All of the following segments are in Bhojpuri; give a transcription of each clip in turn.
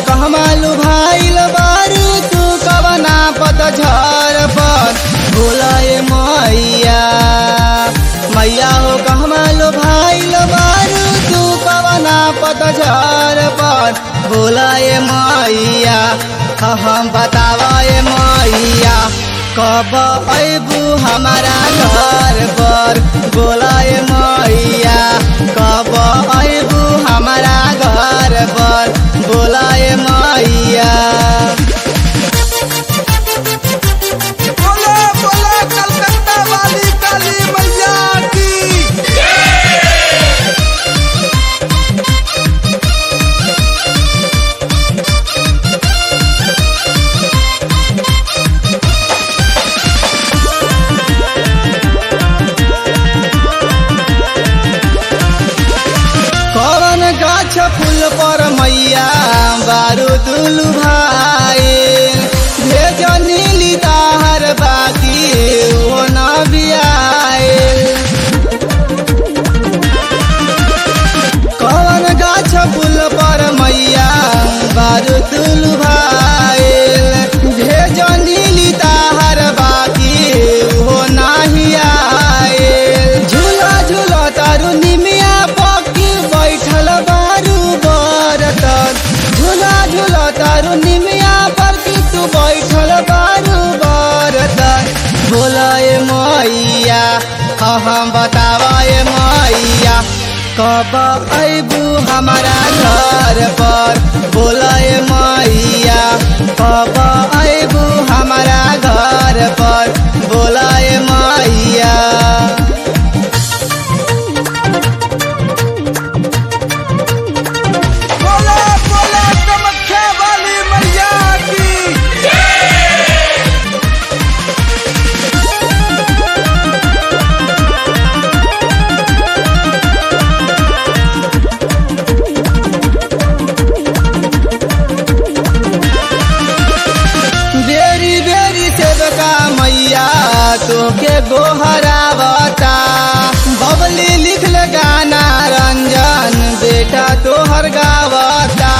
कहमा लुभाइल बारू तू कवना पतझर पर बोलाए मैया। मैया हो कहमा लुभाइल बारू तू कवना पतझर पर बोलाए मैया। हम बतावाए मैया कब अबू हमारा घर पर बोलाए मैया। कब अबू हमारा घर पर बोलाए मैया। बोले बोले कलकत्ता वाली काली मैया की। कौन गाछ फूल पर मैया बारू दुलु भाई भेज नीली ताहर बाकी वो न बियाए। कौन गाछ फूल पर मैया बारू दुलु भाई भेज नीली ताहर बाकी वो नाही आए। झूला झूला तारू निमिया पकी बैठल बारू बरतन। झूला झूला तारू निमिया पर की तू बैठल बारू बरतन बोलाए मैया। हम बतावाए मैया कब अबू हमारा घर पर बोलाए मैया। कब अबू हमारा घर पर बोलाए मैया। बोले बोले कामाख्या वाली मैया की। बेरी बेरी सेवका मैया तोके गोहरावता। बबली लिखल गाना रंजन बेटा तोहर गावता।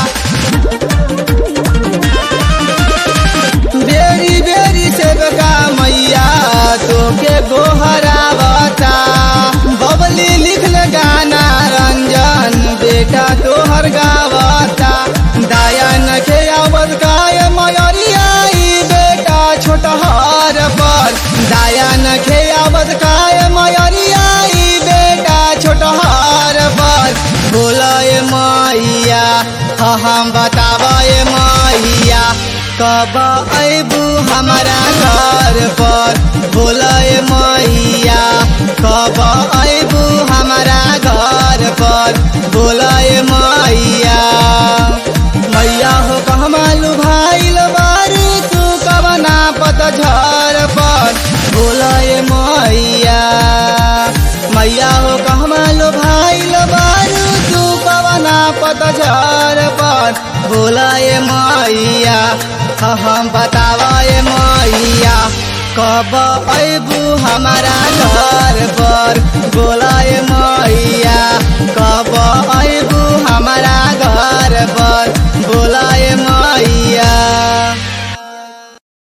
बेरी बेरी सेवका मैया तोके गोहरावता। बबली लिखल गाना रंजन बेटा तोहर गावता। दाया नखे आवत काय मयरिया बेटा छोटहर पर। दाया नखे आवत काय मयरिया बेटा छोटहर पर बोलाए मैया। हम बतावाए मैया कब अबू हमारा घर पर बोलाए मैया। कब अबू हमारा घर पर बोलाए मैया। मैया हो कहमा लुभाइल बारू तू कवना पतझर पर बोलाए मैया। मैया हो कहमा लुभाइल बारू तू कवना पतझर पर बोलाए मैया। हम बतावाए मैया कब अबू हमारा घर पर बोलाए मैया। कब अबू